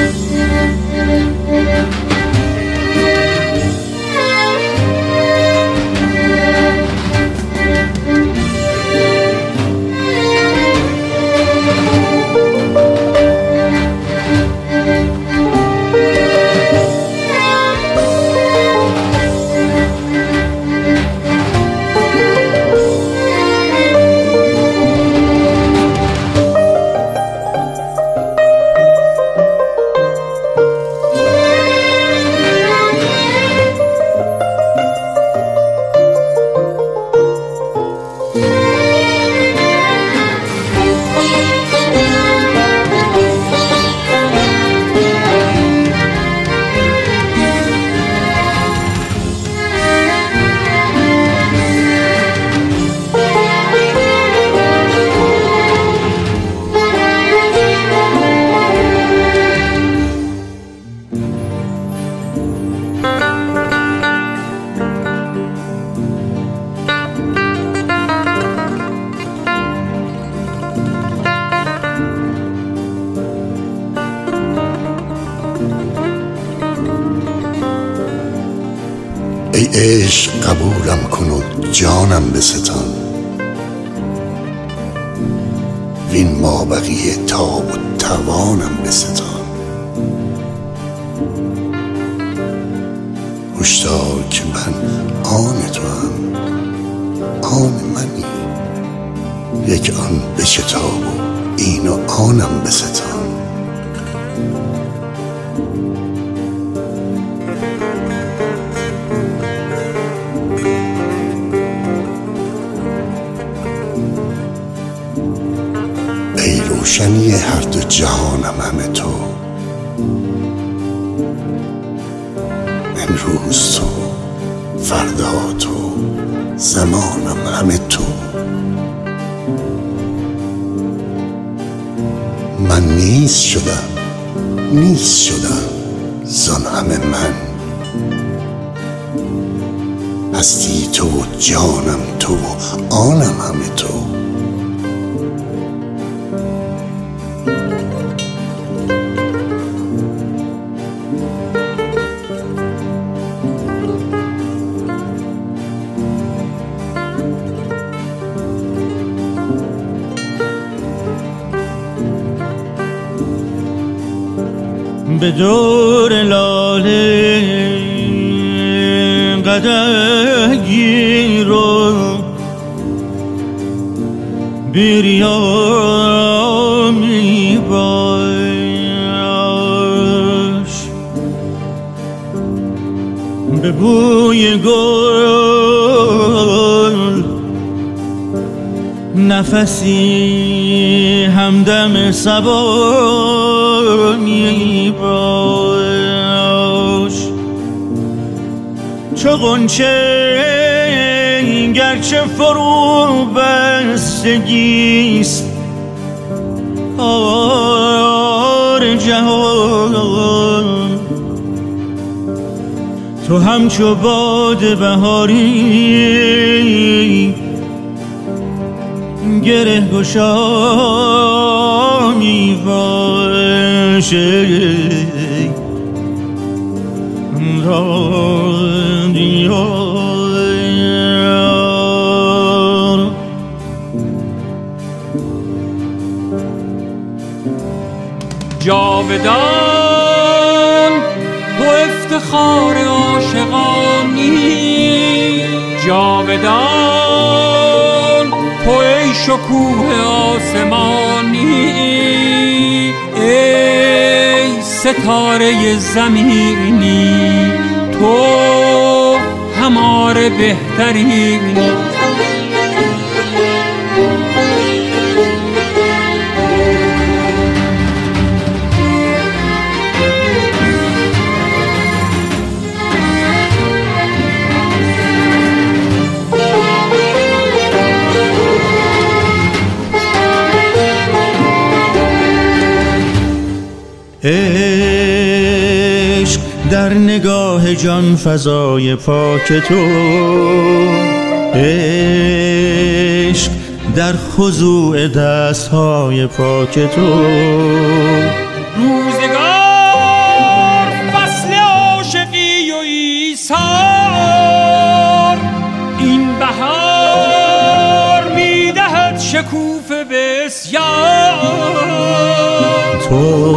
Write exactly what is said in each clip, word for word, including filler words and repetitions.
ای عشق قبولم کن و جانم بستان، وین ما بقیه تاب و توانم بستان. هشدار که من آن تو هم آن منی، یک آن بشتاب و این و آنم بستان. ای روشنی هر دو جهانم همه تو، امروز تو، فردا تو، زمانم همه تو. من نیست شدم نیست شدم زان همه من، هستی تو و جانم تو و آنم همه تو. به دور لاله قدح گیر و بیریا می باش، به بوی گل نفسی همدم صبا می باش. چو غنچه گرچه فرو بستگیست کار جهان، تو همچو باد بهاری گره گشا می باشی. جاودان تو افتخار عاشقانی، جاودان تو ای شکوه آسمانی، ای ستاره زمینی تو هماره بهترینی. عشق در نگاه جان فضای پاک تو، عشق در خضوع دستهای پاک تو. روزگار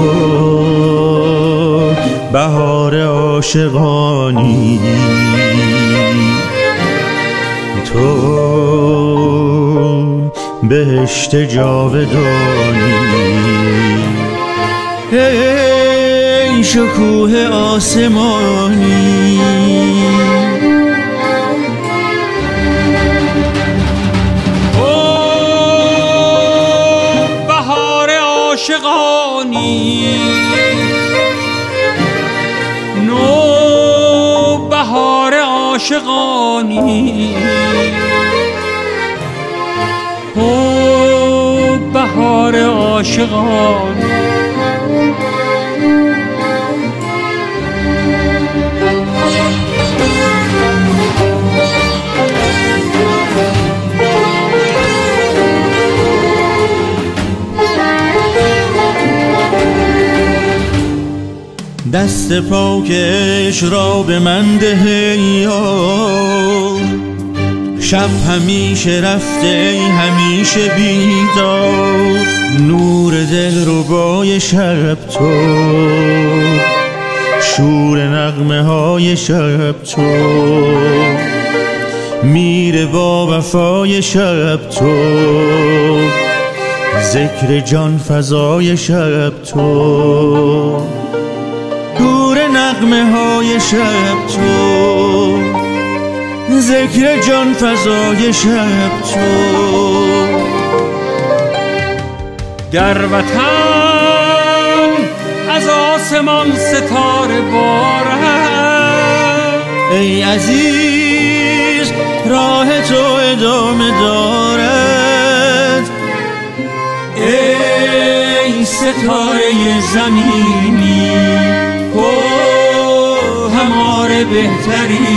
بهار عاشقانی، تو بهشت جاودانی. ای شکوه آسمانی، عاشقانی، نو بهار عاشقانی، او بهار عاشقانی. دست پاکش را به من ده یار، شب همیشه رفته ای همیشه بیدار. نور دل ربای شب تو، شور نغمه های شب تو، میره با وفای شب تو، ذکر جان فضای شب تو، نور نغمه های شب تو، ذکر جان فضای شب تو. در وطن از آسمان ستاره بارد، ای عزیز راه تو ادامه دارد. ای ستاره زمینی، او هماره بهتری،